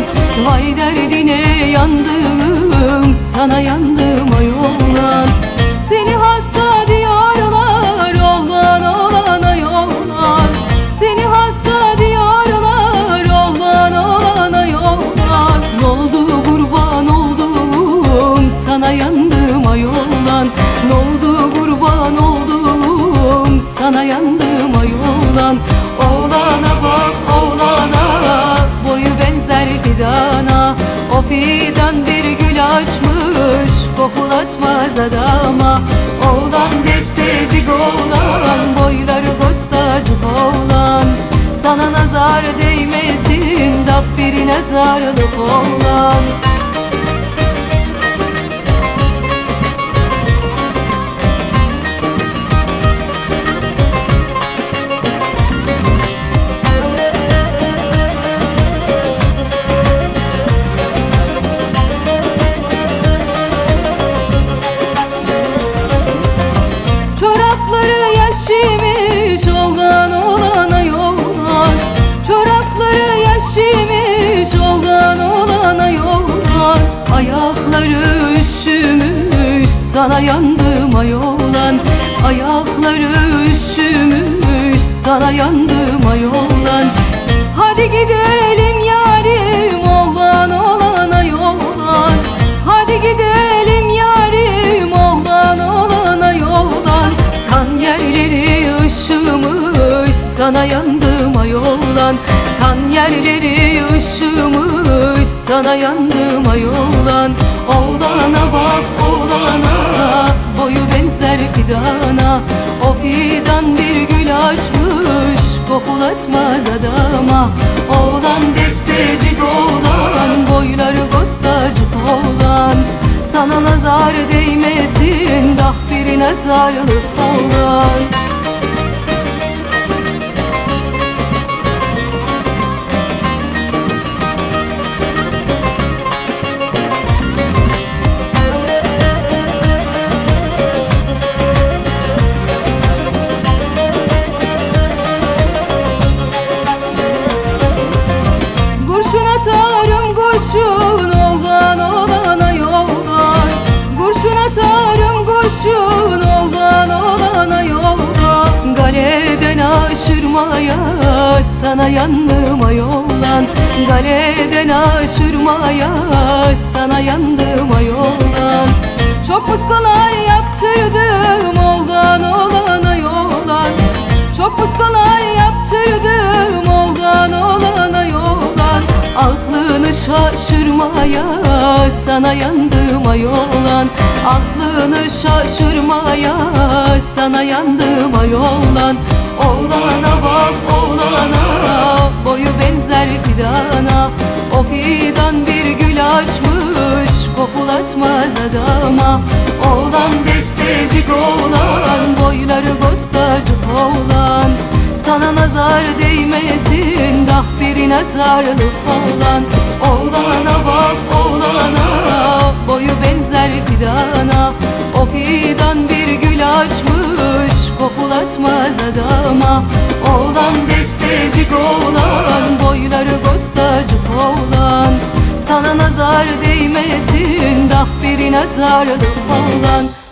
Vay derdine yandım, sana yandım ay oğlan. Seni hasta diyorlar, oğlan oğlan ay oğlan. Seni hasta diyorlar, oğlan oğlan ay oğlan. Ne oldu kurban oldum, sana yandım ay oğlan. Ne oldu kurban oldum, sana yandım ay oğlan. Oğlana bak oğlana, boyu benzer fidana. O fidan bir gül açmış, kokulatmaz adama. Oğlan destecik oğlan, boyları postacık oğlan. Sana nazar değmesin, daf bir nazarlık oğlan. Çorapları yaşimiş, oğlan oğlana yollar. Çorapları yaşimiş, oğlan oğlana yollar. Ayakları üşümüş, sana yandım ay oğlan. Ayakları üşümüş, sana yandım ay oğlan. Hadi gidelim yarim, oğlan oğlana yollar. Hadi gidelim yarim, oğlan oğlana yollar. Tan yerleri ışımış, sana yandım ay oğlan. Tan yerleri ışımış, sana yandım ay oğlan. Oğlana bak oğlana, boyu benzer fidana. O fidan bir gül açmış, kokulatmaz adama. Oğlan destecik oğlan, boyları postacık oğlan. Sana nazar değmesin, dah bir nazarlık oğlan. Kurşun atarım kurşun, oğlan oğlana yollar. Kurşun atarım kurşun, oğlan oğlana yollar. Galeden aşırmaya, sana yandım ay oğlan. Galeden aşırmaya, sana yandım ay oğlan. Çok muskalar yaptırdım, oğlan oğlana yollar. Çok muskalar yaptırdım, oğlan oğlana yollar. Aklını şaşırmaya, sana yandım ay oğlan. Aklını şaşırmaya, sana yandım ay oğlan. Oğlana bak oğlana, boyu benzer fidana. O fidan bir gül açmış, kokulatmaz adama. Oğlan destecik oğlan, boyları postacık oğlan. Sana nazar değmesin, dah bir nazarlık oğlan. Oğlana bak oğlana, boyu benzer fidana. O fidan bir gül açmış, kokulatmaz adama. Oğlan destecik oğlan, boyları postacık oğlan. Sana nazar değmesin, dah bir nazarlık oğlan.